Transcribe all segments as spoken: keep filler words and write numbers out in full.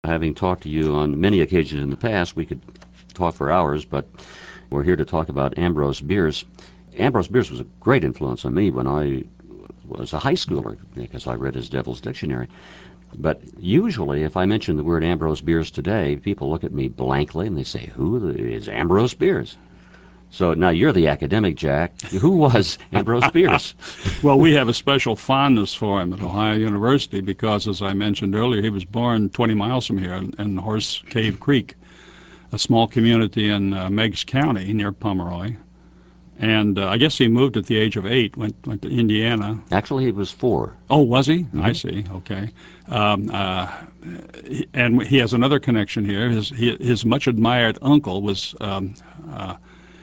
having talked to you on many occasions in the past, we could talk for hours, but we're here to talk about Ambrose Bierce. Ambrose Bierce was a great influence on me when I was a high schooler, because I read his Devil's Dictionary. But usually, if I mention the word Ambrose Bierce today, people look at me blankly and they say, who is Ambrose Bierce? So now you're the academic, Jack. Who was Ambrose Bierce? Well, we have a special fondness for him at Ohio University because, as I mentioned earlier, he was born twenty miles from here in, in Horse Cave Creek, a small community in uh, Meigs County near Pomeroy. And uh, I guess he moved at the age of eight, went went to Indiana. Actually, he was four. Oh, was he? Mm-hmm. I see. Okay. Um, uh, he, and he has another connection here. His he, his much admired uncle was um, uh,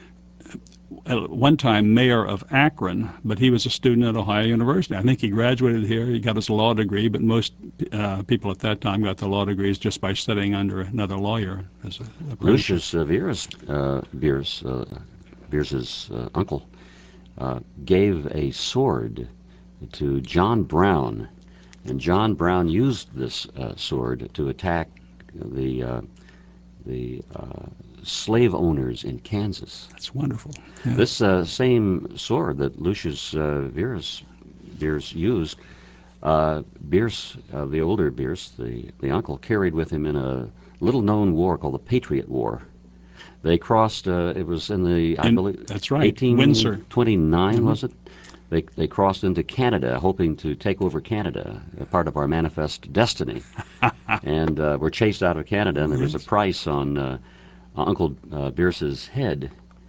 at one time mayor of Akron, but he was a student at Ohio University. I think he graduated here. He got his law degree, but most uh, people at that time got their law degrees just by studying under another lawyer. As a, a Lucius uh, Bierce, uh, Bierce uh, Bierce's uh, uncle, uh, gave a sword to John Brown, and John Brown used this uh, sword to attack the uh, the uh, slave owners in Kansas. That's wonderful. Yeah. This uh, same sword that Lucius uh, Bierce, Bierce used, uh, Bierce, uh, the older Bierce, the, the uncle, carried with him in a little-known war called the Patriot War. They crossed, uh, it was in the, I in, believe, that's right, eighteen twenty-nine, mm-hmm. was it? They, they crossed into Canada, hoping to take over Canada, a part of our manifest destiny. and uh, were chased out of Canada, and there was a price on uh, Uncle uh, Bierce's head.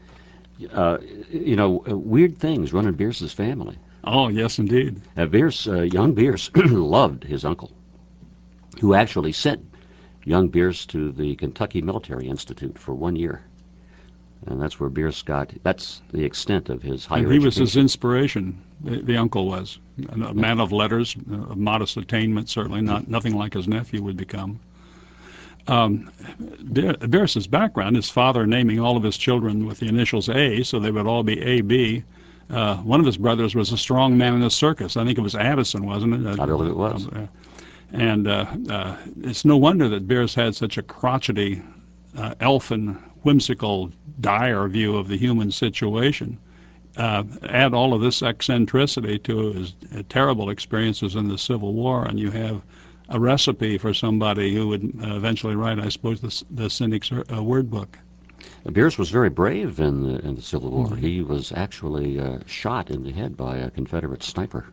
Uh, you know, weird things run in Bierce's family. Oh, yes, indeed. Uh, Bierce, uh, young Bierce loved his uncle, who actually sent young Bierce to the Kentucky Military Institute for one year. And that's where Bierce got, that's the extent of his higher education. And he education. was his inspiration, the, the uncle was. A man of letters, of modest attainment, certainly, not nothing like his nephew would become. Um, Bierce's background, his father naming all of his children with the initials A, so they would all be A B. Uh, one of his brothers was a strong man in the circus. I think it was Addison, wasn't it? I believe it was. Uh, and uh, uh, it's no wonder that Bierce had such a crotchety, uh, elfin, whimsical, dire view of the human situation. Uh, add all of this eccentricity to his uh, terrible experiences in the Civil War, and you have a recipe for somebody who would uh, eventually write, I suppose, the, the Cynic's uh, word book. Bierce was very brave in the, in the Civil War. Mm-hmm. He was actually uh, shot in the head by a Confederate sniper.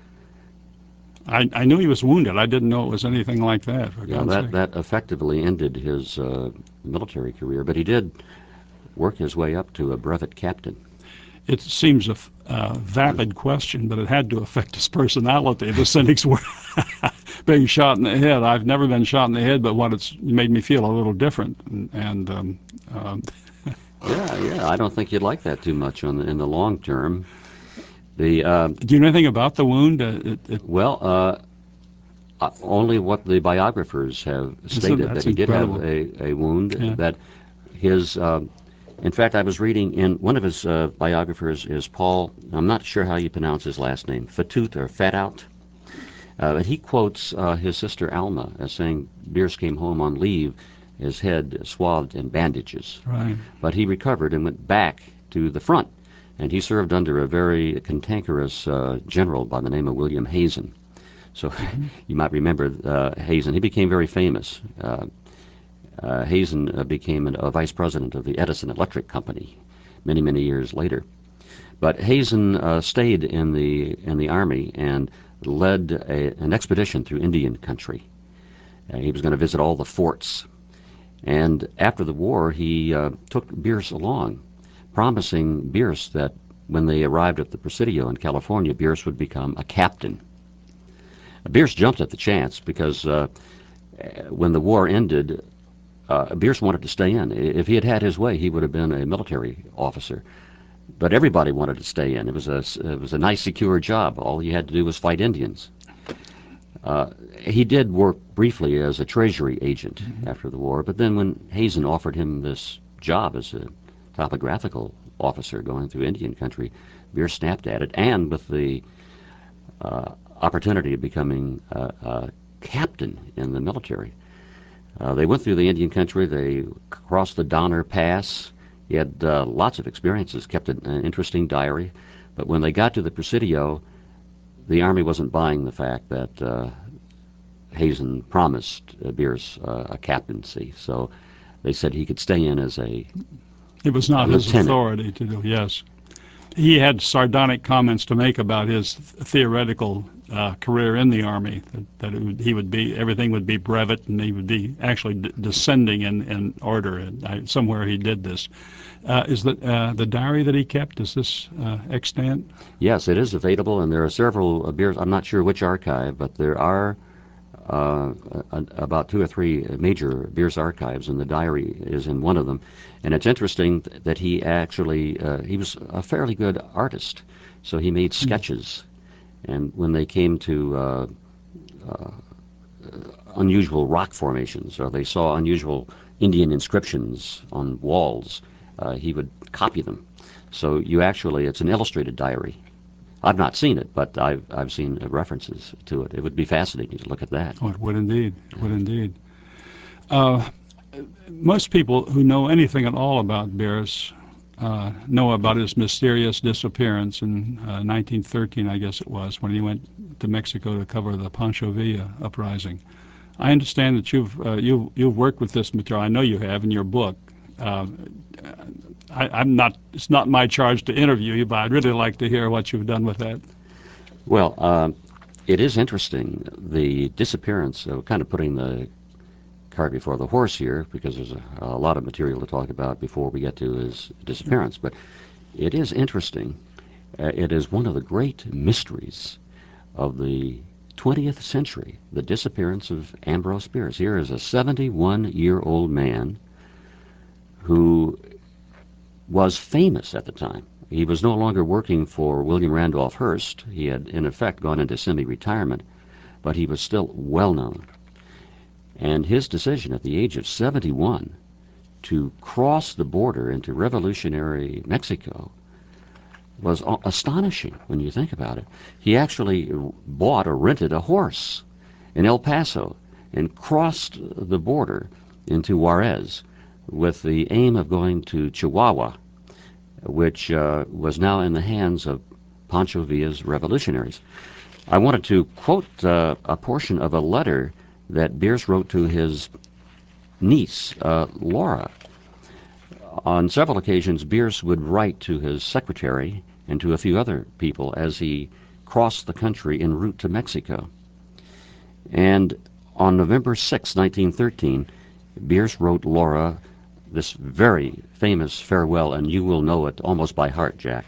I, I knew he was wounded. I didn't know it was anything like that. For Yeah, God's that, sake. that effectively ended his uh, military career, but he did work his way up to a brevet captain. It seems a uh, vapid question, but it had to affect his personality. The Cynics were being shot in the head. I've never been shot in the head, but what it's made me feel a little different. And, and um, um, yeah, yeah, I don't think you'd like that too much on the, in the long term. The uh, do you know anything about the wound? Uh, it, it, well, uh, uh, only what the biographers have stated, that he incredible. did have a, a wound, yeah. that his, uh, in fact, I was reading in, one of his uh, biographers is Paul, I'm not sure how you pronounce his last name, Fatut or Fatout, uh, but he quotes uh, his sister Alma as saying Bierce came home on leave, his head swathed in bandages. Right. But he recovered and went back to the front. And he served under a very cantankerous uh, general by the name of William Hazen. So mm-hmm. you might remember uh, Hazen. He became very famous. Uh, uh, Hazen uh, became an, a vice president of the Edison Electric Company many, many years later. But Hazen uh, stayed in the in the army and led a, an expedition through Indian country. Uh, he was going to visit all the forts. And after the war, he uh, took Bierce along, promising Bierce that when they arrived at the Presidio in California, Bierce would become a captain. Bierce jumped at the chance because uh, when the war ended, uh, Bierce wanted to stay in. If he had had his way, he would have been a military officer. But everybody wanted to stay in. It was a, it was a nice, secure job. All you had to do was fight Indians. Uh, he did work briefly as a treasury agent mm-hmm. after the war, but then when Hazen offered him this job as a topographical officer going through Indian country, Bierce snapped at it, and with the uh, opportunity of becoming uh, a captain in the military, Uh, they went through the Indian country. They crossed the Donner Pass. He had uh, lots of experiences, kept an, an interesting diary. But when they got to the Presidio, the Army wasn't buying the fact that uh, Hazen promised uh, Bierce uh, a captaincy. So they said he could stay in as a It was not a his lieutenant. authority to do, yes. He had sardonic comments to make about his theoretical uh, career in the Army, that, that it would, he would be, everything would be brevet, and he would be actually d- descending in, in order. And I, somewhere he did this. Uh, is the, uh, the diary that he kept, is this uh, extant? Yes, it is available, and there are several uh, Bierce. I'm not sure which archive, but there are uh, a, about two or three major Bierce archives, and the diary is in one of them. And it's interesting th- that he actually, uh, he was a fairly good artist, so he made sketches. Mm. And when they came to uh, uh, unusual rock formations, or they saw unusual Indian inscriptions on walls, uh, he would copy them. So you actually, it's an illustrated diary. I've not seen it, but I've I've seen references to it. It would be fascinating to look at that. Oh, it would indeed. It would indeed. Uh, most people who know anything at all about Bierce uh, know about his mysterious disappearance in uh, nineteen thirteen, I guess it was, when he went to Mexico to cover the Pancho Villa uprising. I understand that you've uh, you've you've worked with this material. I know you have in your book. Uh, I, I'm not. It's not my charge to interview you, but I'd really like to hear what you've done with that. Well, um, it is interesting, the disappearance. Uh, kind of putting the cart before the horse here, because there's a, a lot of material to talk about before we get to his disappearance. But it is interesting. Uh, it is one of the great mysteries of the twentieth century, the disappearance of Ambrose Bierce. Here is a seventy-one-year-old man who was famous at the time. He was no longer working for William Randolph Hearst. He had, in effect, gone into semi-retirement, but he was still well known. And his decision at the age of seventy-one to cross the border into revolutionary Mexico was astonishing when you think about it. He actually bought or rented a horse in El Paso and crossed the border into Juarez with the aim of going to Chihuahua, which uh, was now in the hands of Pancho Villa's revolutionaries. I wanted to quote uh, a portion of a letter that Bierce wrote to his niece, uh, Laura. On several occasions, Bierce would write to his secretary and to a few other people as he crossed the country en route to Mexico. And on November sixth, nineteen thirteen, Bierce wrote Laura this very famous farewell, and you will know it almost by heart, Jack.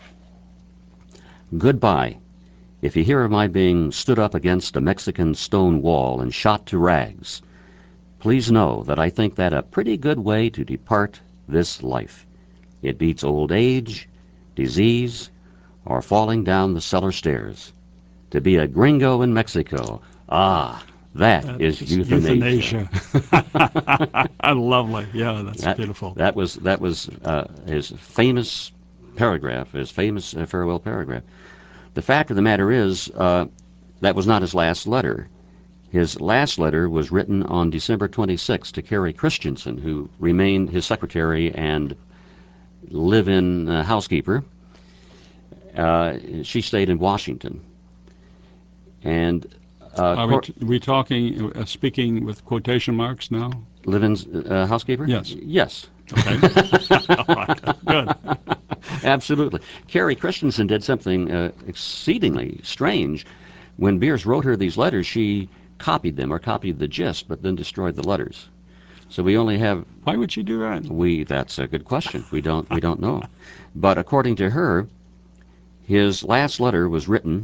Goodbye. If you hear of my being stood up against a Mexican stone wall and shot to rags, please know that I think that a pretty good way to depart this life. It beats old age, disease, or falling down the cellar stairs. To be a gringo in Mexico, ah, that, that is euthanasia. euthanasia. Lovely. Yeah, that's that, beautiful. That was that was uh, his famous paragraph, his famous uh, farewell paragraph. The fact of the matter is, uh, that was not his last letter. His last letter was written on December twenty-sixth to Carrie Christensen, who remained his secretary and live-in uh, housekeeper. Uh, she stayed in Washington. And uh, Are we, t- we talking, uh, speaking with quotation marks now? Live-in uh, housekeeper? Yes. Yes. Okay. All right. Good. Absolutely. Carrie Christensen did something uh, exceedingly strange. When Bierce wrote her these letters, she copied them or copied the gist, but then destroyed the letters. So we only have. Why would she do that? We. That's a good question. We don't. We don't know. But according to her, his last letter was written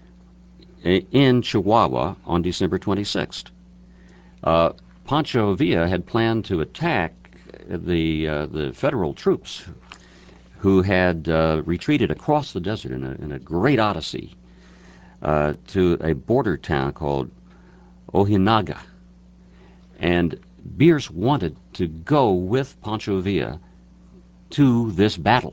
in Chihuahua on December twenty-sixth. Uh, Pancho Villa had planned to attack the uh, the federal troops who had uh, retreated across the desert in a, in a great odyssey uh, to a border town called Ojinaga. And Bierce wanted to go with Pancho Villa to this battle.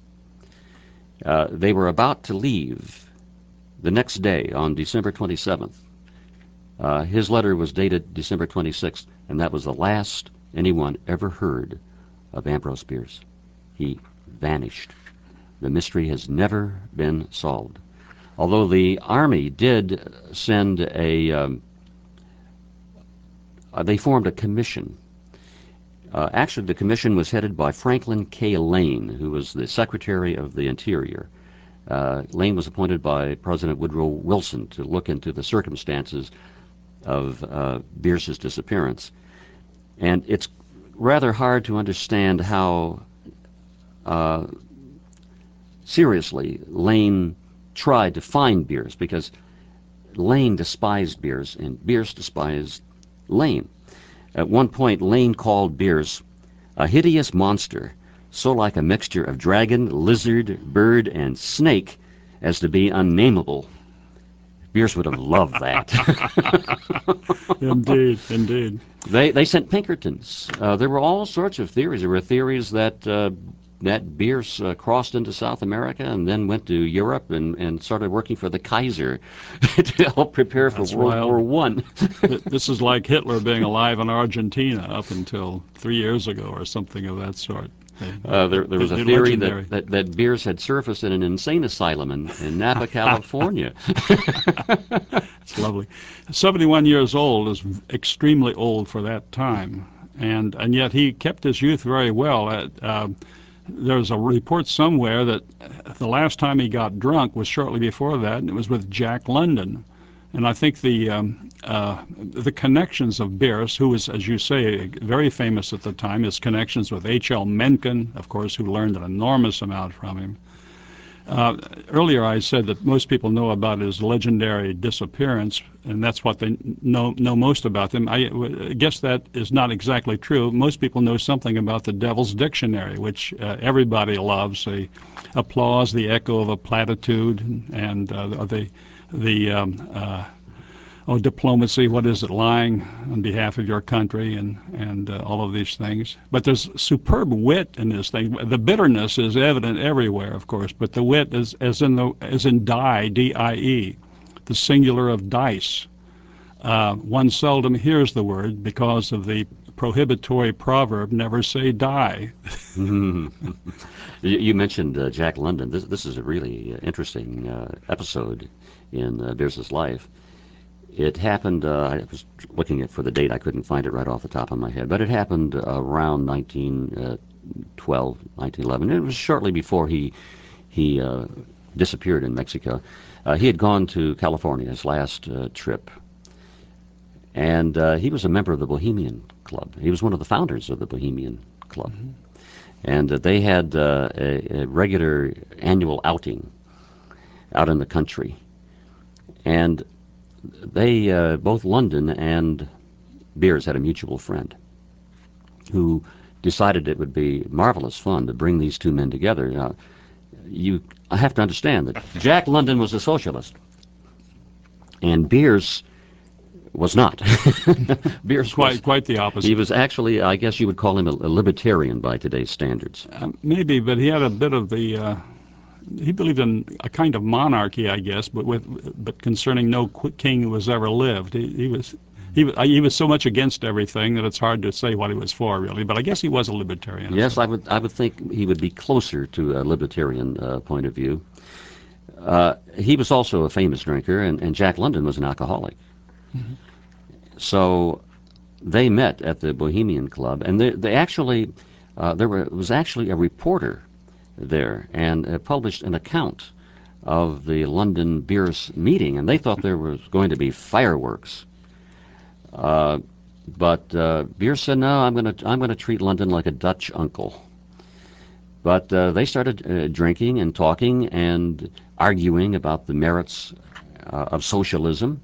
Uh, they were about to leave the next day on December twenty-seventh. Uh, his letter was dated December twenty-sixth, and that was the last anyone ever heard of Ambrose Bierce. He vanished. The mystery has never been solved. Although the Army did send a, um, uh, they formed a commission. Uh, actually, the commission was headed by Franklin K. Lane, who was the Secretary of the Interior. Uh, Lane was appointed by President Woodrow Wilson to look into the circumstances of uh, Bierce's disappearance. And it's rather hard to understand how uh, seriously Lane tried to find Bierce, because Lane despised Bierce and Bierce despised Lane. At one point, Lane called Bierce a hideous monster, so like a mixture of dragon, lizard, bird, and snake as to be unnameable. Bierce would have loved that. Indeed, indeed. They they sent Pinkertons. Uh, there were all sorts of theories. There were theories that uh, that Bierce uh, crossed into South America and then went to Europe and, and started working for the Kaiser to help prepare for That's World wild. War One. This is like Hitler being alive in Argentina up until three years ago or something of that sort. Uh, there, there was a They're theory legendary. that, that, that Bierce had surfaced in an insane asylum in, in Napa, California. It's lovely. seventy-one years old is extremely old for that time, and and yet he kept his youth very well. Uh, uh, there's a report somewhere that the last time he got drunk was shortly before that, and it was with Jack London. And I think the um, uh, the connections of Bierce, who was, as you say, very famous at the time, his connections with H L Mencken, of course, who learned an enormous amount from him. Uh, earlier I said that most people know about his legendary disappearance, and that's what they know know most about him. I guess that is not exactly true. Most people know something about the Devil's Dictionary, which uh, everybody loves. The applause, the echo of a platitude, and uh, the the um, uh, oh, diplomacy, what is it, lying on behalf of your country, and, and uh, all of these things. But there's superb wit in this thing. The bitterness is evident everywhere, of course, but the wit is as in the as in die, D I E, the singular of dice. Uh, one seldom hears the word because of the prohibitory proverb, never say die. you, you mentioned uh, Jack London. This, this is a really uh, interesting uh, episode in uh, Bierce's life. It happened, uh, I was looking at for the date, I couldn't find it right off the top of my head, but it happened around nineteen twelve, nineteen eleven. It was shortly before he he uh, disappeared in Mexico. Uh, he had gone to California, his last uh, trip, and uh, he was a member of the Bohemian Club. He was one of the founders of the Bohemian Club. Mm-hmm. And uh, they had uh, a, a regular annual outing out in the country. And they, uh, both London and Bierce had a mutual friend who decided it would be marvelous fun to bring these two men together. Now, you I have to understand that Jack London was a socialist, and Bierce was not. Bierce quite was, quite the opposite. He was actually, I guess you would call him a, a libertarian by today's standards. Uh, maybe, but he had a bit of the. Uh, he believed in a kind of monarchy, I guess, but with but concerning no king who has ever lived. He, he was. He, he was so much against everything that it's hard to say what he was for, really. But I guess he was a libertarian. Yes, I would I would think he would be closer to a libertarian uh, point of view. Uh, he was also a famous drinker, and, and Jack London was an alcoholic. Mm-hmm. So they met at the Bohemian Club, and they, they actually, uh, there were, was actually a reporter there, and uh, published an account of the London Bierce meeting, and they thought there was going to be fireworks. Uh, but uh, Bierce said, "No, I'm going to I'm going to treat London like a Dutch uncle." But uh, they started uh, drinking and talking and arguing about the merits uh, of socialism.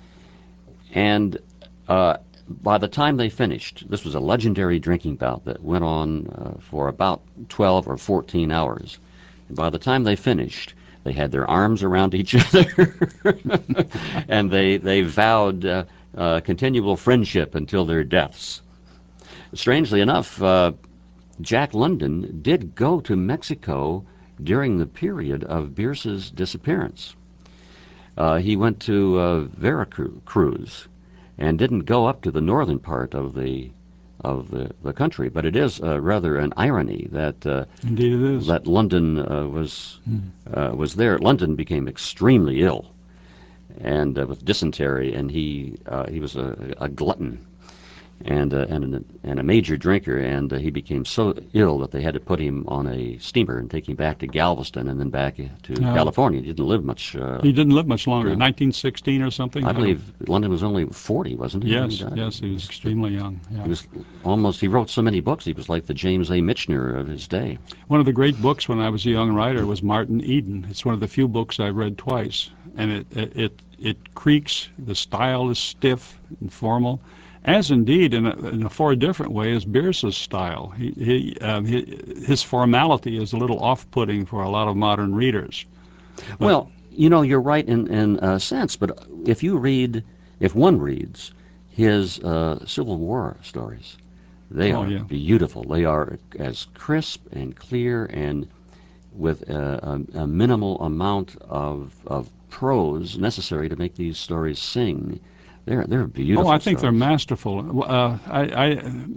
And uh, by the time they finished, this was a legendary drinking bout that went on uh, for about twelve or fourteen hours. And by the time they finished, they had their arms around each other, and they they vowed uh, uh, continual friendship until their deaths. Strangely enough, uh, Jack London did go to Mexico during the period of Bierce's disappearance. Uh, he went to uh, Veracruz, and didn't go up to the northern part of the of the, the country. But it is uh, rather an irony that uh, Indeed it is. that London uh, was uh, was there. London became extremely ill, and uh, with dysentery, and he uh, he was a, a glutton, and uh, and a, and a major drinker, and uh, he became so ill that they had to put him on a steamer and take him back to Galveston and then back to Yeah. California. He didn't live much. Uh, He didn't live much longer. Yeah. nineteen sixteen or something. I believe London was only forty, wasn't he? when Yes, he died? yes, he was extremely young. Yeah. He was almost. He wrote so many books. He was like the James A. Michener of his day. One of the great books when I was a young writer was Martin Eden. It's one of the few books I've read twice, and it it it, it creaks. The style is stiff and formal, as indeed in a, in a far different way as Bierce's style. He, he, um, he his formality is a little off-putting for a lot of modern readers. But, Well, you know, you're right in in a sense, but if you read, if one reads his uh, Civil War stories, they Oh, are yeah. beautiful. They are as crisp and clear, and with a, a, a minimal amount of of prose necessary to make these stories sing. They're they're beautiful. Oh, I think they're stories. masterful. Uh, I, I,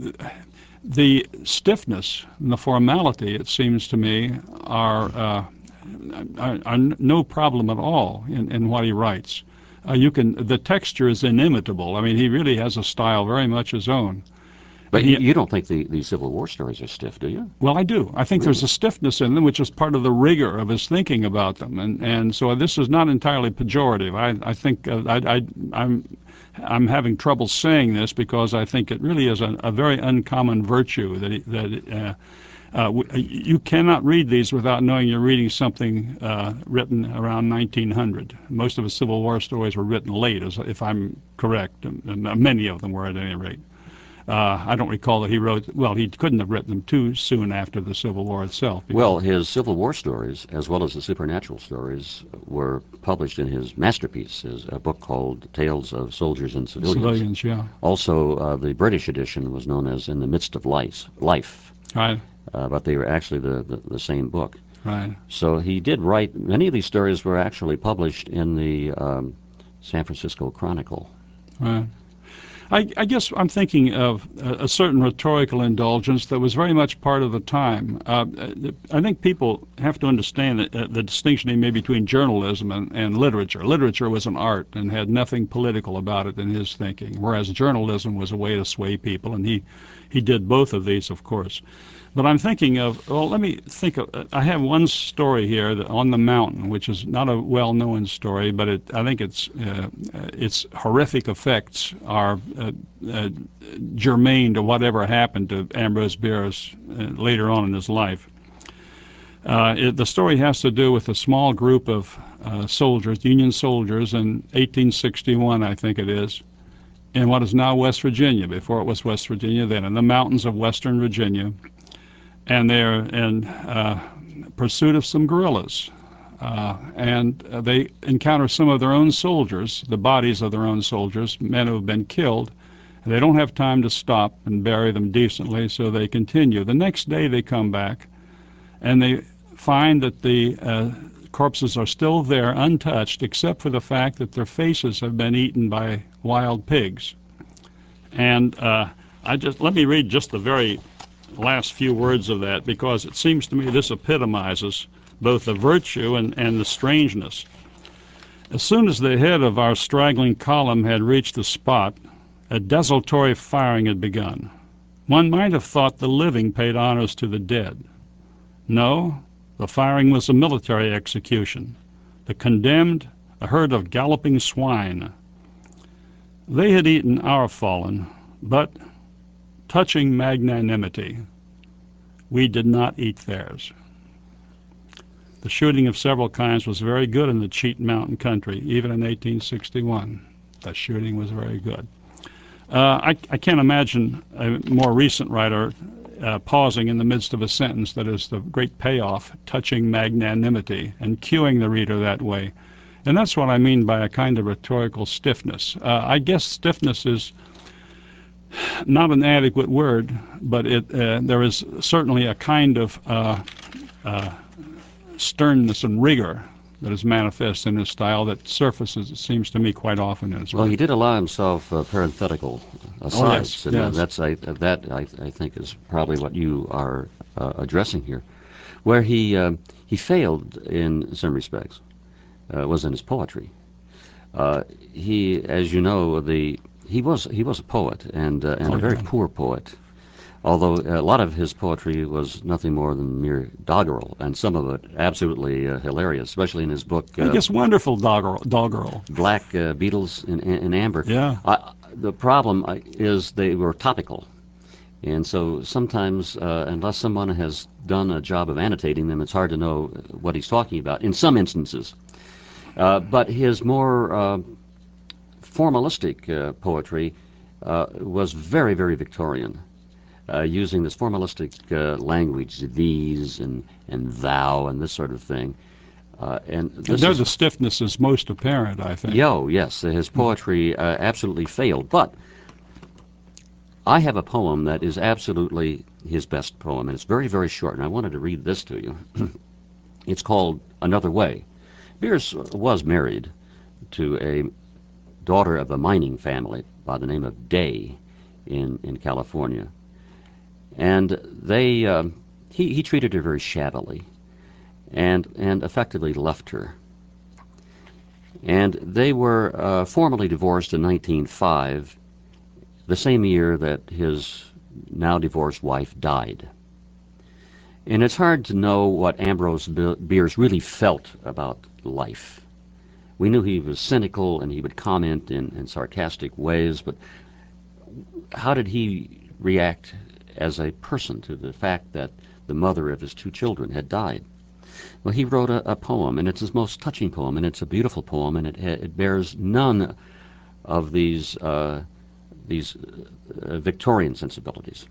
the stiffness and the formality, it seems to me, are, uh, are, are no problem at all in, in what he writes. Uh, you can the texture is inimitable. I mean, he really has a style very much his own. But he- you, you don't think the, the Civil War stories are stiff, do you? Well, I do. I think there's a stiffness in them, which is part of the rigor of his thinking about them, and and so this is not entirely pejorative. I I think uh, I, I I'm I'm having trouble saying this because I think it really is a, a very uncommon virtue that he, that uh, uh, w- you cannot read these without knowing you're reading something uh, written around nineteen hundred. Most of his Civil War stories were written late, as if I'm correct. and- and Many of them were, at any rate. Uh, I don't recall that he wrote, well, he couldn't have written them too soon after the Civil War itself. because- Well, his Civil War stories, as well as the supernatural stories, were published in his masterpiece, his a book called Tales of Soldiers and Civilians. Civilians, yeah. Also, uh, the British edition was known as In the Midst of Life, life Right, uh, but they were actually the, the, the same book. right. So he did write, many of these stories were actually published in the um, San Francisco Chronicle. Right. I, I guess I'm thinking of a, a certain rhetorical indulgence that was very much part of the time. Uh, I think people have to understand that, uh, the distinction he made between journalism and, and literature. Literature was an art and had nothing political about it in his thinking, whereas journalism was a way to sway people, and he, he did both of these, of course. But I'm thinking of, well, let me think of, I have one story here that, on the mountain, which is not a well-known story, but it, I think it's, uh, its horrific effects are uh, uh, germane to whatever happened to Ambrose Bierce uh, later on in his life. Uh, it, the story has to do with a small group of uh, soldiers, Union soldiers, in eighteen sixty-one, I think it is, in what is now West Virginia, before it was West Virginia then, in the mountains of western Virginia. And they're in uh, pursuit of some guerrillas. Uh, and uh, they encounter some of their own soldiers, the bodies of their own soldiers, men who have been killed. And they don't have time to stop and bury them decently, so they continue. The next day they come back, and they find that the uh, corpses are still there, untouched, except for the fact that their faces have been eaten by wild pigs. And uh, I just let me read just the very last few words of that, because it seems to me this epitomizes both the virtue and, and the strangeness. As soon as the head of our straggling column had reached the spot, a desultory firing had begun. One might have thought the living paid honors to the dead. No, the firing was a military execution. The condemned, a herd of galloping swine. They had eaten our fallen, but touching magnanimity, we did not eat theirs. The shooting of several kinds was very good in the Cheat Mountain country, even in eighteen sixty-one. The shooting was very good. Uh, I, I can't imagine a more recent writer uh, pausing in the midst of a sentence that is the great payoff, touching magnanimity, and cueing the reader that way. And that's what I mean by a kind of rhetorical stiffness. Uh, I guess stiffness is not an adequate word, but it uh, there is certainly a kind of uh, uh, sternness and rigor that is manifest in his style that surfaces, it seems to me, quite often in his Well, work. he did allow himself uh, parenthetical asides, yes, and uh, yes. that's I, that I, I think is probably what you are uh, addressing here, where he uh, he failed in some respects uh, was in his poetry. Uh, he, as you know, the he was he was a poet and uh, and Oh, a very yeah. poor poet. Although a lot of his poetry was nothing more than mere doggerel, and some of it absolutely uh, hilarious, especially in his book I uh, guess wonderful doggerel. doggerel. Black uh, Beetles in, in, in Amber. Yeah. I, the problem uh, is they were topical. And so sometimes, uh, unless someone has done a job of annotating them, it's hard to know what he's talking about in some instances. Uh, but his more uh, formalistic uh, poetry uh, was very, very Victorian. Uh, using this formalistic uh, language, these and, and thou and this sort of thing. Uh, and And this there is, the stiffness is most apparent, I think. yo, yes, his poetry uh, absolutely failed. But I have a poem that is absolutely his best poem, and it's very, very short, and I wanted to read this to you. It's called Another Way. Bierce was married to a daughter of a mining family by the name of Day in, in California. And they, um, he, he treated her very shabbily and, and effectively left her. And they were uh, formally divorced in nineteen oh five, the same year that his now divorced wife died. And it's hard to know what Ambrose Bierce really felt about life. We knew he was cynical and he would comment in, in sarcastic ways, but how did he react as a person to the fact that the mother of his two children had died? Well, he wrote a, a poem, and it's his most touching poem, and it's a beautiful poem, and it, it bears none of these uh, these uh, Victorian sensibilities.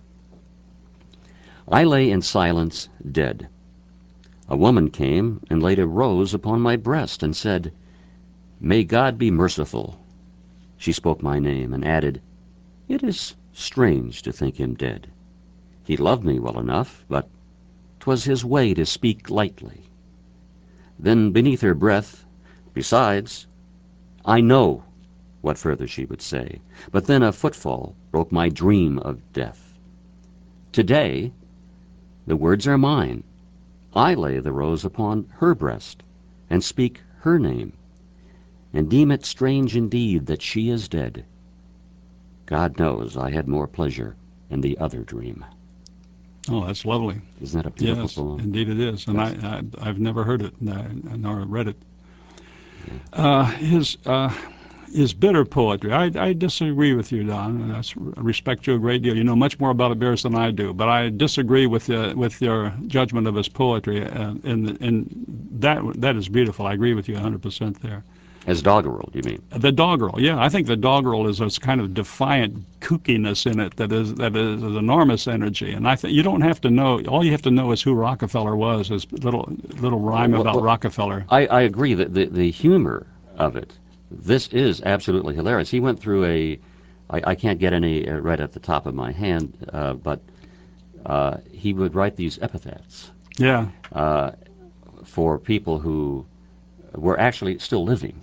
I lay in silence, dead. A woman came and laid a rose upon my breast and said, "May God be merciful." She spoke my name and added, "It is strange to think him dead. He loved me well enough, but 'twas his way to speak lightly." Then beneath her breath, "Besides, I know," what further she would say, but then a footfall broke my dream of death. Today, the words are mine. I lay the rose upon her breast, and speak her name, and deem it strange indeed that she is dead. God knows I had more pleasure in the other dream. Oh, that's lovely. Isn't that a beautiful Yes, poem? indeed it is. And I, Yes. I, I've never heard it, uh, nor read it. Uh, his uh, his bitter poetry. I, I disagree with you, Don. And I s- respect you a great deal. You know much more about Bierce than I do, but I disagree with uh, with your judgment of his poetry. Uh, and and that that is beautiful. I agree with you one hundred percent there. As doggerel, you mean? The doggerel, yeah, I think the doggerel is this kind of defiant kookiness in it that is that is enormous energy, and I think you don't have to know. All you have to know is who Rockefeller was. His little little rhyme Well, about well, Rockefeller. I, I agree that the, the humor of it, this is absolutely hilarious. He went through a, I, I can't get any uh, right at the top of my hand, uh, but uh, he would write these epitaphs Yeah, uh, for people who were actually still living.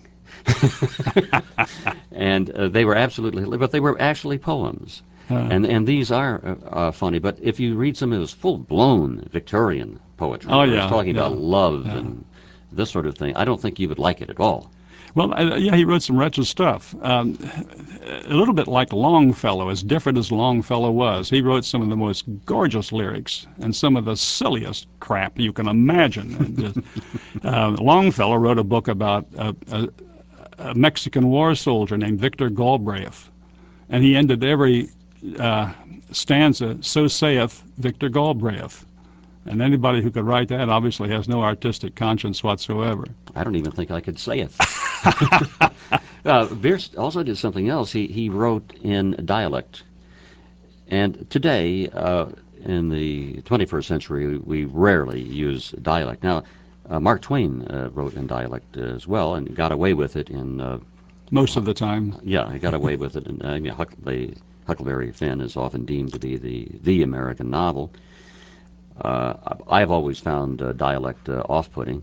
And uh, they were absolutely, but they were actually poems. uh, And and these are uh, uh, funny, but if you read some of his full-blown Victorian poetry, oh where he's yeah, talking yeah, about love yeah. and this sort of thing, I don't think you would like it at all. Well, uh, yeah, he wrote some wretched stuff. Um, a little bit like Longfellow, as different as Longfellow was. He wrote some of the most gorgeous lyrics and some of the silliest crap you can imagine. And just, uh, Longfellow wrote a book about a, a, a Mexican war soldier named Victor Galbraith, and he ended every uh, stanza, "So saith Victor Galbraith." And anybody who could write that obviously has no artistic conscience whatsoever. I don't even think I could say it. uh, Bierce also did something else. He he wrote in dialect, and today uh, in the twenty-first century we rarely use dialect. Now, uh, Mark Twain uh, wrote in dialect as well, and got away with it in. Uh, Most of the time. yeah, he got away with it. And uh, yeah, Huck, the Huckleberry Finn is often deemed to be the the American novel. Uh, I've always found uh, dialect uh, off-putting.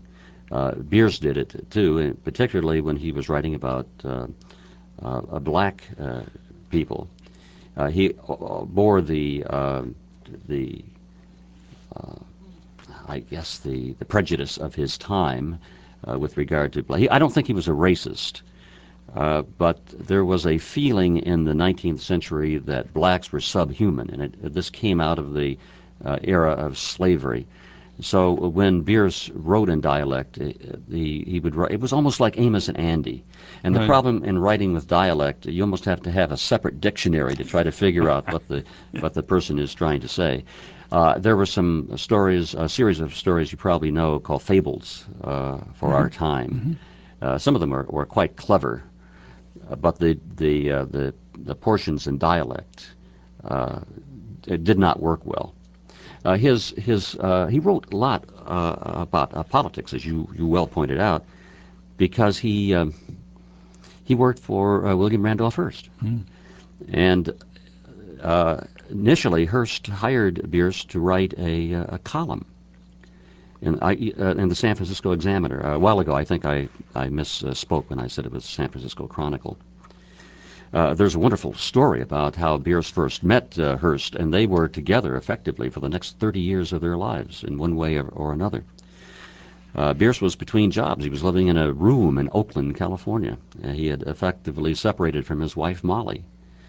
Uh, Bierce did it too, and particularly when he was writing about uh, uh, uh, black uh, people. Uh, he uh, bore the uh, the uh, I guess the, the prejudice of his time uh, with regard to black. He, I don't think he was a racist, uh, but there was a feeling in the nineteenth century that blacks were subhuman, and it, this came out of the uh, era of slavery. So when Bierce wrote in dialect, the, he would write, it was almost like Amos and Andy. And the Right. problem in writing with dialect, you almost have to have a separate dictionary to try to figure out what the what the person is trying to say. Uh, there were some stories, a series of stories you probably know called fables uh, for our time. Mm-hmm. Uh, some of them were, were quite clever, uh, but the the uh, the the portions in dialect uh, it did not work well. Uh, his his uh, he wrote a lot uh, about uh, politics, as you, you well pointed out, because he um, he worked for uh, William Randolph Hearst, Mm. and uh, initially Hearst hired Bierce to write a, a column in, I, uh, in the San Francisco Examiner. A while ago, I think I I misspoke when I said it was San Francisco Chronicle. Uh, there's a wonderful story about how Bierce first met uh, Hearst, and they were together effectively for the next thirty years of their lives in one way or, or another. Uh, Bierce was between jobs. He was living in a room in Oakland, California. Uh, he had effectively separated from his wife, Molly.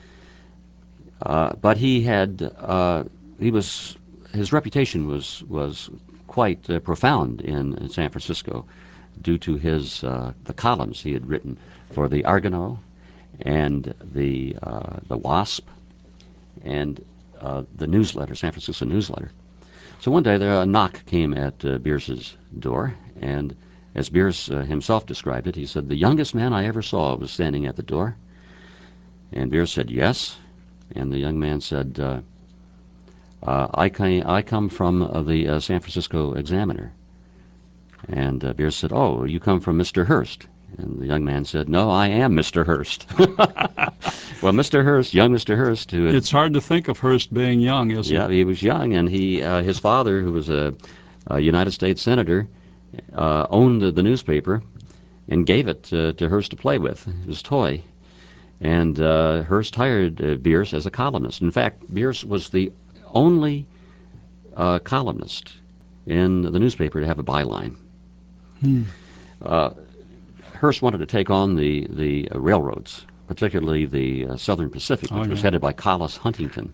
Uh, but he had, uh, he was, his reputation was, was quite uh, profound in, in San Francisco due to his, uh, the columns he had written for the Argonaut, and the uh, the WASP, and uh, the newsletter, San Francisco newsletter. So one day there a knock came at uh, Bierce's door, and as Bierce uh, himself described it, he said, "The youngest man I ever saw was standing at the door." And Bierce said, "Yes." And the young man said, uh, uh, I, came, I come from uh, the uh, San Francisco Examiner. And uh, Bierce said, "Oh, you come from Mister Hearst." And the young man said, "No, I am Mister Hearst." Well, Mister Hearst, young Mister Hearst, who had, It's hard to think of Hearst being young, isn't yeah, it? he was young, and he uh, his father, who was a, a United States senator, uh, owned the, the newspaper and gave it uh, to Hearst to play with, his toy. And uh, Hearst hired uh, Bierce as a columnist. In fact, Bierce was the only uh, columnist in the newspaper to have a byline. Hmm. Uh, Hearst wanted to take on the, the uh, railroads, particularly the uh, Southern Pacific, which Oh, was yeah. headed by Collis Huntington.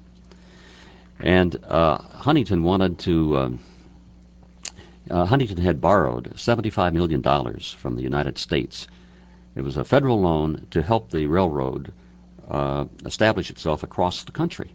And uh, Huntington wanted to, um, uh, Huntington had borrowed seventy-five million dollars from the United States. It was a federal loan to help the railroad uh, establish itself across the country.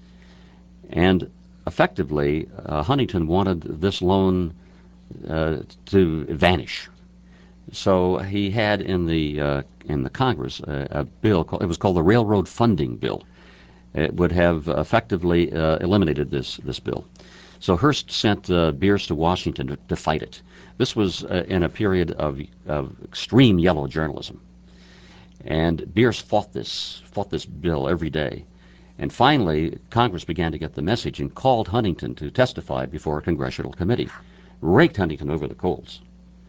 And effectively, uh, Huntington wanted this loan uh, to vanish. So he had in the uh, in the Congress a, a bill called, it was called the Railroad Funding Bill. It would have effectively uh, eliminated this this bill. So Hearst sent uh, Bierce to Washington to, to fight it. This was uh, in a period of, of extreme yellow journalism, and Bierce fought this fought this bill every day. And finally, Congress began to get the message and called Huntington to testify before a congressional committee, raked Huntington over the coals.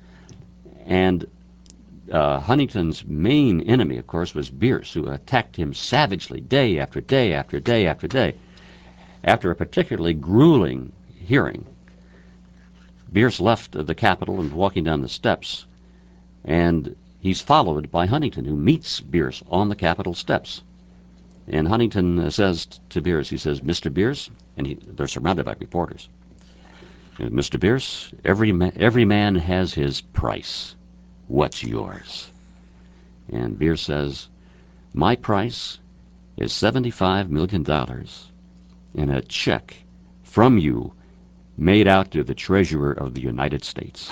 And uh, Huntington's main enemy, of course, was Bierce, who attacked him savagely day after day after day after day. After a particularly grueling hearing, Bierce left the Capitol and was walking down the steps, and he's followed by Huntington, who meets Bierce on the Capitol steps. And Huntington uh, says to Bierce, he says, "Mister Bierce," and he, they're surrounded by reporters. "Mister Bierce, every, ma- every man has his price. What's yours?" And Bierce says, "My price is seventy-five million dollars in a check from you made out to the Treasurer of the United States."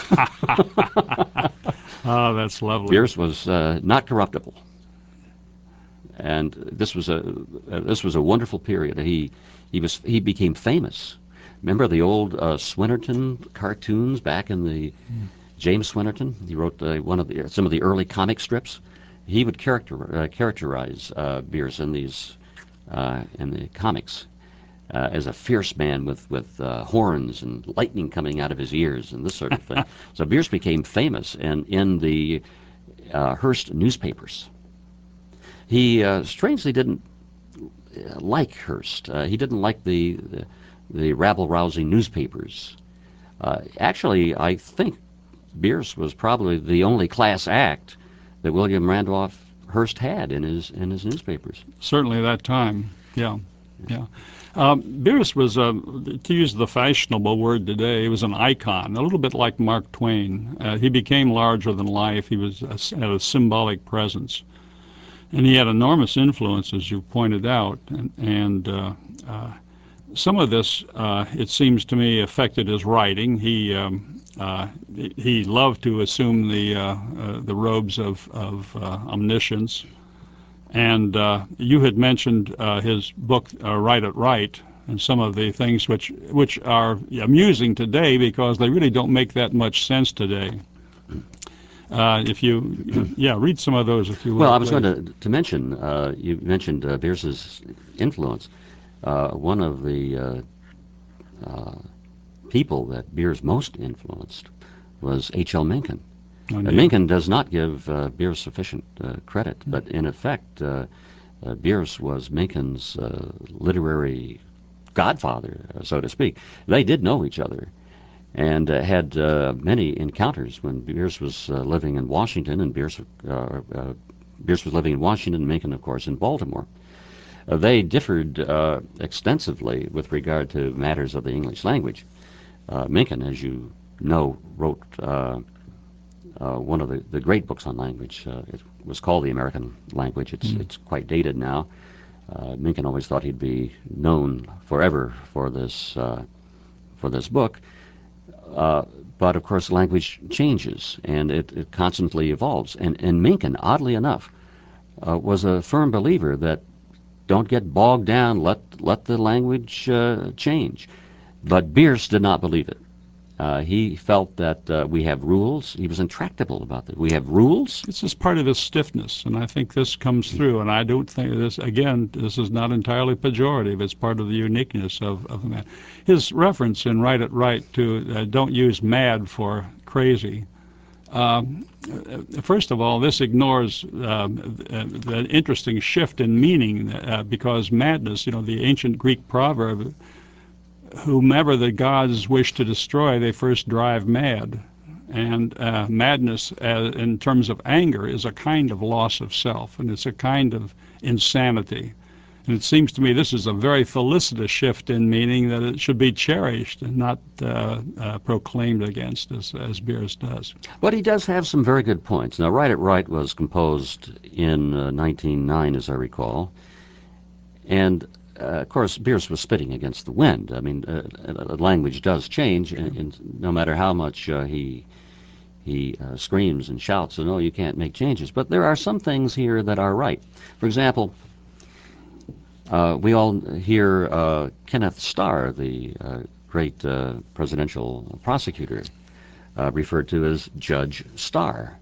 Oh, that's lovely. Bierce was uh, not corruptible. And this was a uh, this was a wonderful period. He he was he became famous. Remember the old uh, Swinnerton cartoons back in the Mm. James Swinnerton? He wrote uh, one of the some of the early comic strips. He would character uh, characterize uh, Bierce in these uh, in the comics. uh, as a fierce man with, with uh, horns and lightning coming out of his ears and this sort of thing. So Bierce became famous and in the uh, Hearst newspapers. He uh, strangely didn't like Hearst. Uh, he didn't like the, the, the rabble-rousing newspapers. Uh, actually, I think Bierce was probably the only class act that William Randolph Hearst had in his in his newspapers. Certainly that time, yeah, yeah. Um, Bierce was, uh, to use the fashionable word today, he was an icon, a little bit like Mark Twain. Uh, he became larger than life. He was a, had a symbolic presence. And he had enormous influence, as you pointed out. And, and uh, uh, some of this, uh, it seems to me, affected his writing. He um, uh, he loved to assume the uh, uh, the robes of, of uh, omniscience. And uh, you had mentioned uh, his book, uh, Write It Right, and some of the things which which are amusing today because they really don't make that much sense today. Uh, if you, yeah, read some of those if you will. Well, I was please. going to to mention, uh, you mentioned uh, Bierce's influence. Uh, one of the uh, uh, people that Bierce most influenced was H L Mencken. Oh, Uh, indeed. Mencken does not give uh, Bierce sufficient uh, credit, but in effect, uh, uh, Bierce was Mencken's uh, literary godfather, uh, so to speak. They did know each other and uh, had uh, many encounters when Bierce was uh, living in Washington, and Bierce, uh, uh, Bierce was living in Washington, and Mencken, of course, in Baltimore. Uh, they differed uh, extensively with regard to matters of the English language. Uh, Mencken, as you know, wrote uh, uh, one of the, the great books on language. Uh, it was called The American Language. It's, mm. it's quite dated now. Uh, Mencken always thought he'd be known forever for this, uh, for this book. Uh, but, of course, language changes, and it, it constantly evolves. And, and Mencken, oddly enough, uh, was a firm believer that don't get bogged down, let, let the language uh, change. But Bierce did not believe it. Uh, he felt that uh, we have rules. He was intractable about that. We have rules. It's just part of his stiffness, and I think this comes through. And I don't think this, again, this is not entirely pejorative. It's part of the uniqueness of, of the man. His reference in Write It Right to uh, don't use mad for crazy. Um, first of all, this ignores um, the interesting shift in meaning uh, because madness, you know, the ancient Greek proverb, whomever the gods wish to destroy, they first drive mad. And uh, madness, uh, in terms of anger, is a kind of loss of self, and it's a kind of insanity. And it seems to me this is a very felicitous shift in meaning that it should be cherished and not uh, uh, proclaimed against, as, as Bierce does. But he does have some very good points. Now, Write It Right was composed in uh, nineteen oh nine, as I recall. And Uh, of course, Bierce was spitting against the wind. I mean, uh, uh, language does change, and, and no matter how much uh, he he uh, screams and shouts, so no, you can't make changes. But there are some things here that are right. For example, uh, we all hear uh, Kenneth Starr, the uh, great uh, presidential prosecutor, uh, referred to as Judge Starr.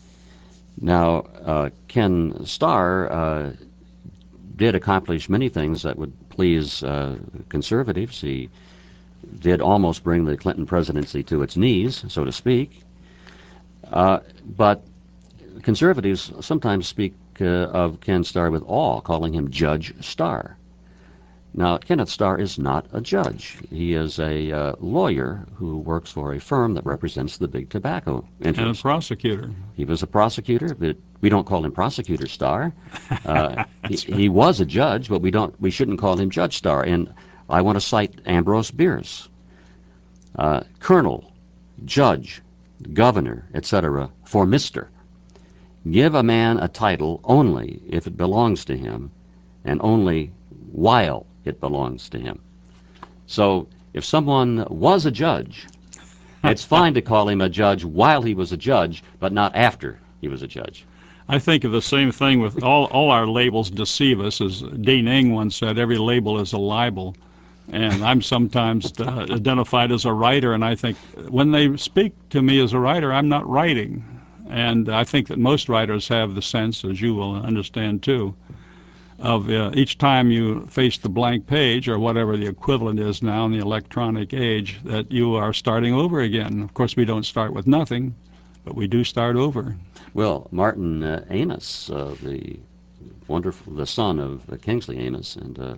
Now, uh, Ken Starr uh, did accomplish many things that would please uh, conservatives. He did almost bring the Clinton presidency to its knees, so to speak. Uh, but conservatives sometimes speak uh, of Ken Starr with awe, calling him Judge Starr. Now, Kenneth Starr is not a judge. He is a uh, lawyer who works for a firm that represents the big tobacco And a interests. prosecutor. He was a prosecutor, but we don't call him Prosecutor Starr. Uh, he, That's right. he was a judge, but we don't. We shouldn't call him Judge Starr. And I want to cite Ambrose Bierce, uh, Colonel, Judge, Governor, et cetera, for Mister Give a man a title only if it belongs to him, and only while it belongs to him. So if someone was a judge, it's fine to call him a judge while he was a judge, but not after he was a judge. I think of the same thing with all, all our labels deceive us. As Dean Ing once said, every label is a libel. And I'm sometimes uh, identified as a writer, and I think when they speak to me as a writer, I'm not writing. And I think that most writers have the sense, as you will understand too, of uh, each time you face the blank page, or whatever the equivalent is now in the electronic age, that you are starting over again. Of course, we don't start with nothing, but we do start over. Well, Martin uh, Amis, uh, the wonderful, the son of uh, Kingsley Amis, and uh,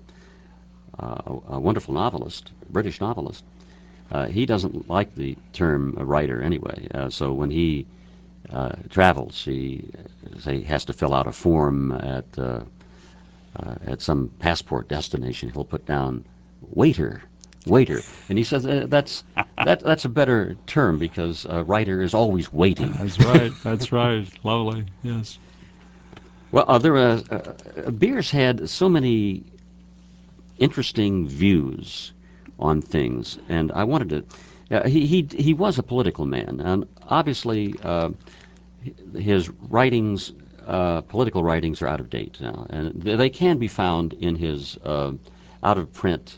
uh, a, a wonderful novelist, British novelist, uh, he doesn't like the term writer anyway. Uh, so when he uh, travels, he say has to fill out a form at uh, uh, at some passport destination. He'll put down waiter. Waiter, and he says uh, that's that that's a better term because a writer is always waiting. That's right. That's right. Lovely. Yes. Well, uh, there uh, uh, Bierce had so many interesting views on things, and I wanted to. Uh, he he he was a political man, and obviously uh, his writings, uh, political writings, are out of date now, and they can be found in his uh, out of print.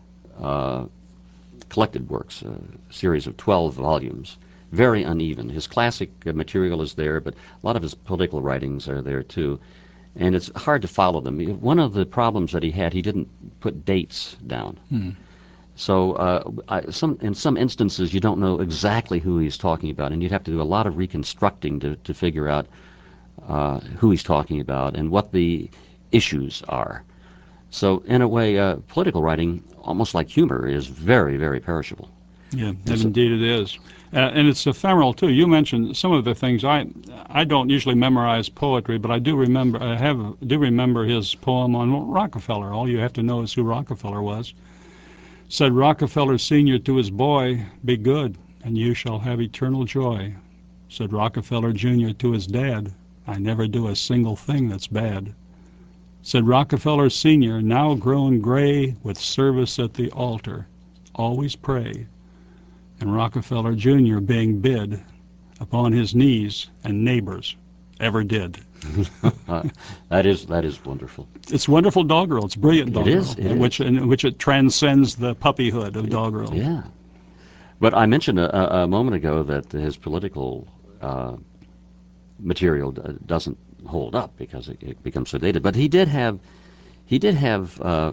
Uh, collected works, a series of twelve volumes, very uneven. His classic uh, material is there, but a lot of his political writings are there too, and it's hard to follow them. One of the problems that he had, he didn't put dates down. Hmm. So uh, I, some, in some instances, you don't know exactly who he's talking about, and you'd have to do a lot of reconstructing to, to figure out uh, who he's talking about and what the issues are. So, in a way, uh, political writing, almost like humor, is very, very perishable. Yeah, and indeed it is. Uh, and it's ephemeral, too. You mentioned some of the things. I I don't usually memorize poetry, but I do remember I have do remember his poem on Rockefeller. All you have to know is who Rockefeller was. Said Rockefeller Senior to his boy, "Be good, and you shall have eternal joy." Said Rockefeller Junior to his dad, "I never do a single thing that's bad." Said Rockefeller Senior, now grown gray with service at the altar, "Always pray." And Rockefeller Junior being bid upon his knees, and neighbors ever did. uh, that is that is wonderful. It's wonderful doggerel. It's brilliant doggerel. It is. It in is. which in which it transcends the puppyhood of doggerel. Yeah. But I mentioned a, a moment ago that his political uh, material d- doesn't hold up because it, it becomes so dated. But he did have, he did have, uh,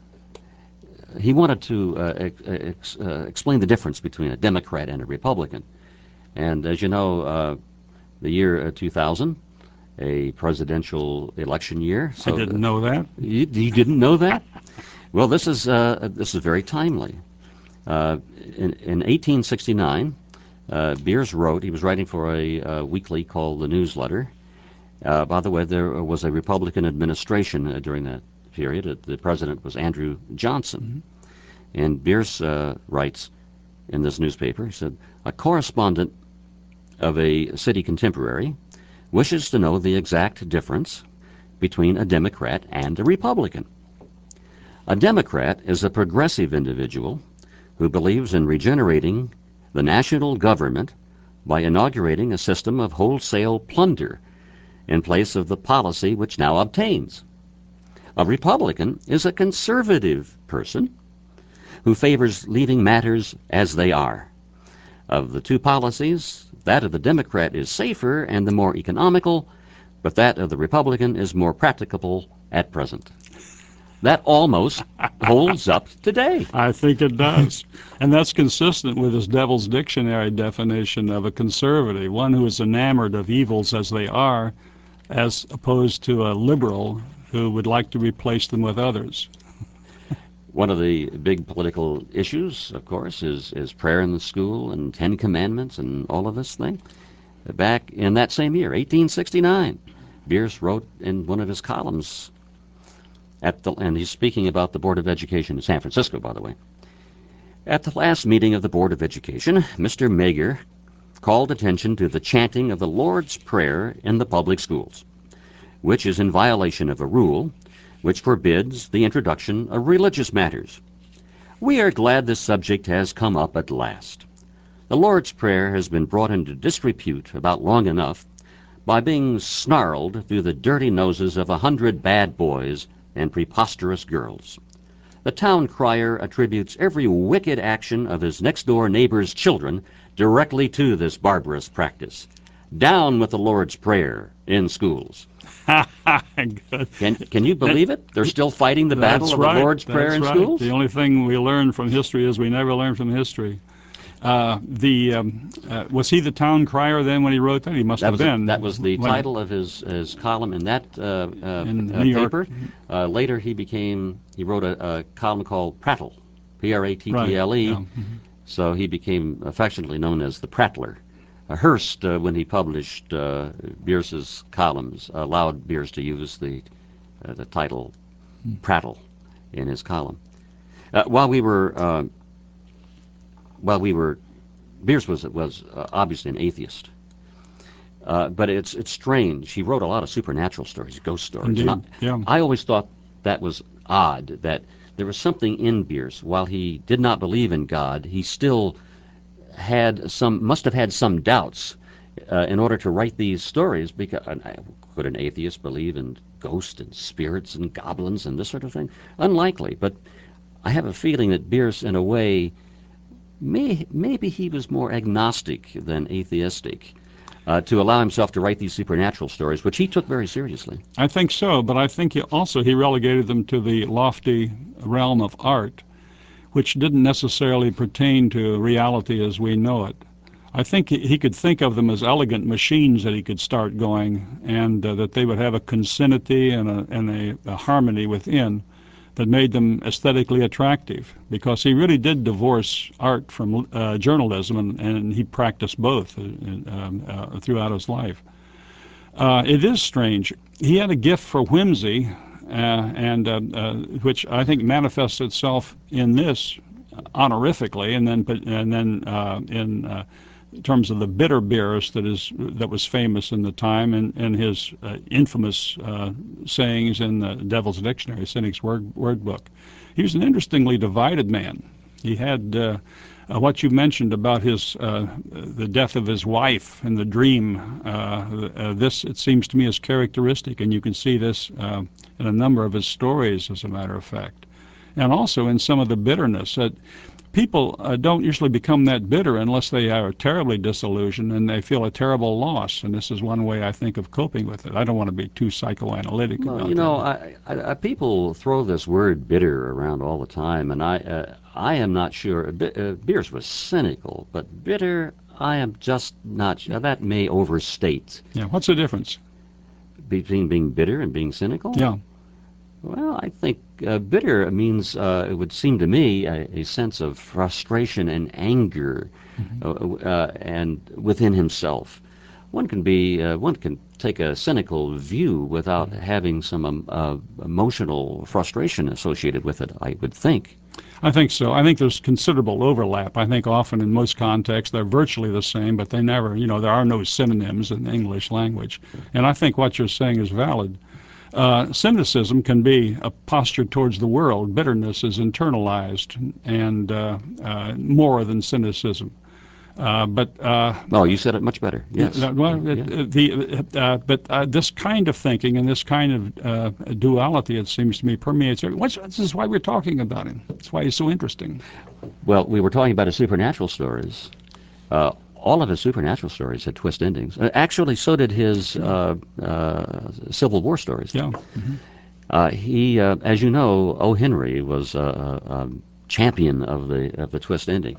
he wanted to uh, ex- ex- uh, explain the difference between a Democrat and a Republican. And as you know, uh, the year uh, two thousand, a presidential election year. So I didn't know that. You, you didn't know that? Well, this is uh, this is very timely. Uh, in, in eighteen sixty-nine, uh, Bierce wrote. He was writing for a uh, weekly called The Newsletter. Uh, by the way, there was a Republican administration uh, during that period. Uh, the president was Andrew Johnson. Mm-hmm. And Bierce uh, writes in this newspaper, he said, "A correspondent of a city contemporary wishes to know the exact difference between a Democrat and a Republican. A Democrat is a progressive individual who believes in regenerating the national government by inaugurating a system of wholesale plunder in place of the policy which now obtains. A Republican is a conservative person who favors leaving matters as they are. Of the two policies, that of the Democrat is safer and the more economical, but that of the Republican is more practicable at present." That almost holds up today. I think it does. And that's consistent with his Devil's Dictionary definition of a conservative, one who is enamored of evils as they are, as opposed to a liberal who would like to replace them with others. One of the big political issues, of course, is, is prayer in the school and Ten Commandments and all of this thing. Back in that same year, eighteen sixty-nine, Bierce wrote in one of his columns, at the, and he's speaking about the Board of Education in San Francisco, by the way. "At the last meeting of the Board of Education, Mister Mager called attention to the chanting of the Lord's Prayer in the public schools, which is in violation of a rule which forbids the introduction of religious matters. We are glad this subject has come up at last. The Lord's Prayer has been brought into disrepute about long enough by being snarled through the dirty noses of a hundred bad boys and preposterous girls. The town crier attributes every wicked action of his next-door neighbor's children directly to this barbarous practice. Down with the Lord's Prayer in schools." Good. Can can you believe it? They're still fighting the battle That's of right. the Lord's Prayer That's in right. schools? The only thing we learn from history is we never learn from history. Uh, the um, uh, was he the town crier then when he wrote that? He must That have was the, been. that was the when- title of his, his column in that uh, uh, In uh, New York. paper. Uh, later he became he wrote a, a column called Prattle, P R A T T L E. Right, yeah. Mhm. So he became affectionately known as the Prattler. Uh, Hearst, uh, when he published uh, Bierce's columns, allowed Bierce to use the uh, the title Prattle in his column. Uh, while we were uh, while we were Bierce was was uh, obviously an atheist. Uh, but it's it's strange. He wrote a lot of supernatural stories, ghost stories. Indeed, And I, yeah. I always thought that was odd, that there was something in Bierce. While he did not believe in God, he still had some, must have had some doubts uh, in order to write these stories. Because could an atheist believe in ghosts and spirits and goblins and this sort of thing? Unlikely. But I have a feeling that Bierce, in a way, may, maybe he was more agnostic than atheistic. Uh, to allow himself to write these supernatural stories, which he took very seriously. I think so, but I think he also he relegated them to the lofty realm of art, which didn't necessarily pertain to reality as we know it. I think he, he could think of them as elegant machines that he could start going, and uh, that they would have a concinnity and a, and a, a harmony within that made them aesthetically attractive, because he really did divorce art from uh, journalism, and, and he practiced both uh, um, uh, throughout his life. Uh, it is strange. He had a gift for whimsy, uh, and uh, uh, which I think manifests itself in this honorifically, and then and then uh, in uh, terms of the bitter Bierce that is that was famous in the time, and, and his uh, infamous uh, sayings in the Devil's Dictionary, Cynic's Word, word Book. He was an interestingly divided man. He had uh, uh, what you mentioned about his uh, the death of his wife and the dream. Uh, uh, this, it seems to me, is characteristic, and you can see this uh, in a number of his stories, as a matter of fact, and also in some of the bitterness. That people uh, don't usually become that bitter unless they are terribly disillusioned and they feel a terrible loss, and this is one way I think of coping with it. I don't want to be too psychoanalytic Well, about you know, that. I, I, I, people throw this word bitter around all the time, and I uh, I am not sure. Uh, Bierce was cynical, but bitter, I am just not sure. That may overstate. Yeah, what's the difference? Between being bitter and being cynical? Yeah. Well, I think uh, bitter means, uh, it would seem to me, a, a sense of frustration and anger, mm-hmm. uh, uh, and within himself. One can be, uh, one can take a cynical view without mm-hmm. having some um, uh, emotional frustration associated with it, I would think. I think so. I think there's considerable overlap. I think often in most contexts they're virtually the same, but they never, you know, there are no synonyms in the English language. And I think what you're saying is valid. Uh, cynicism can be a posture towards the world. Bitterness is internalized and uh, uh, more than cynicism. Uh, but uh, well, you said it much better. Yes. Uh, well, yeah. it, the uh, but uh, this kind of thinking and this kind of uh, duality, it seems to me, permeates. What's, this is why we're talking about him. That's why he's so interesting. Well, we were talking about his supernatural stories. Uh, all of his supernatural stories had twist endings. Uh, actually, so did his uh, uh, Civil War stories. Yeah. Mm-hmm. Uh, he, uh, as you know, O. Henry was a, a champion of the of the twist ending.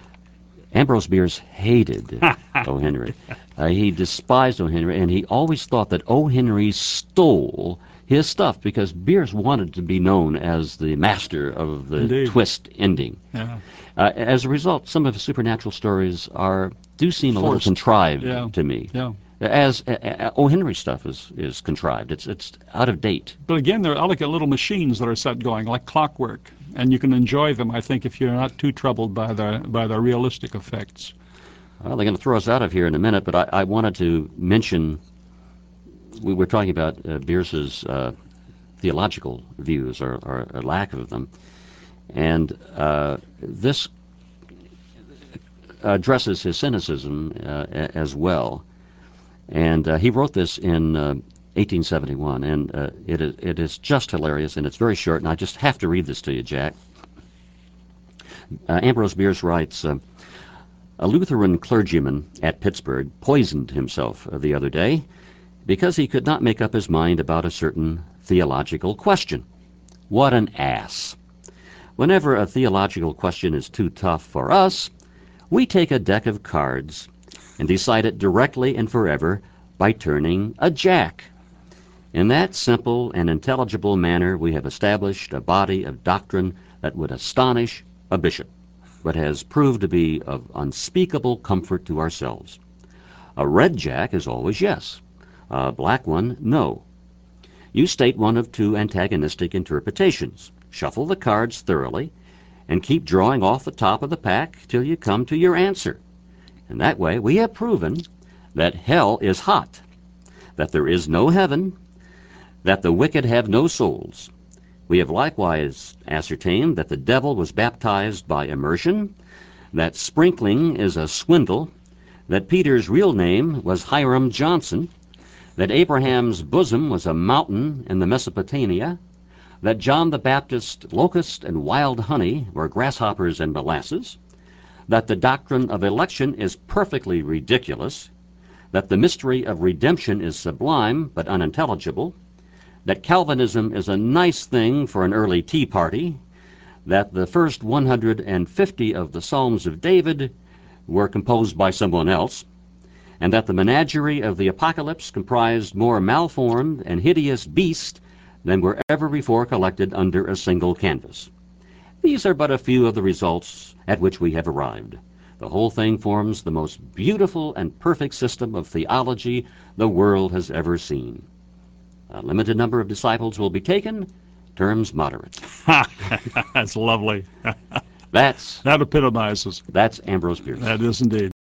Ambrose Bierce hated O. Henry. Uh, he despised O. Henry, and he always thought that O. Henry stole his stuff because Bierce wanted to be known as the master of the Indeed. twist ending. Yeah. Uh, as a result, some of his supernatural stories are do seem a Forced. little contrived Yeah. to me. Yeah. As uh, uh, O. Henry stuff is, is contrived. It's it's out of date. But again, they're elegant little machines that are set going like clockwork, and you can enjoy them, I think, if you're not too troubled by the by the realistic effects. Well, they're going to throw us out of here in a minute, but I, I wanted to mention, we were talking about uh, Bierce's uh, theological views, or, or a lack of them, and uh, this addresses his cynicism uh, as well. And uh, he wrote this in uh, eighteen seventy-one, and uh, it, is, it is just hilarious, and it's very short, and I just have to read this to you, Jack. Uh, Ambrose Bierce writes, uh, a Lutheran clergyman at Pittsburgh poisoned himself uh, the other day. because he could not make up his mind about a certain theological question. What an ass! Whenever a theological question is too tough for us, we take a deck of cards and decide it directly and forever by turning a jack. In that simple and intelligible manner, we have established a body of doctrine that would astonish a bishop, but has proved to be of unspeakable comfort to ourselves. A red jack is always yes, a black one no. You state one of two antagonistic interpretations, shuffle the cards thoroughly, and keep drawing off the top of the pack till you come to your answer. And that way we have proven that hell is hot, that there is no heaven, that the wicked have no souls. We have likewise ascertained that the devil was baptized by immersion, that sprinkling is a swindle, that Peter's real name was Hiram Johnson, that Abraham's bosom was a mountain in the Mesopotamia, that John the Baptist's locust and wild honey were grasshoppers and molasses, that the doctrine of election is perfectly ridiculous, that the mystery of redemption is sublime but unintelligible, that Calvinism is a nice thing for an early tea party, that the first one hundred fifty of the Psalms of David were composed by someone else, and that the menagerie of the Apocalypse comprised more malformed and hideous beasts than were ever before collected under a single canvas. These are but a few of the results at which we have arrived. The whole thing forms the most beautiful and perfect system of theology the world has ever seen. A limited number of disciples will be taken, terms moderate. That's lovely. That's That epitomizes. that's Ambrose Bierce. That is indeed.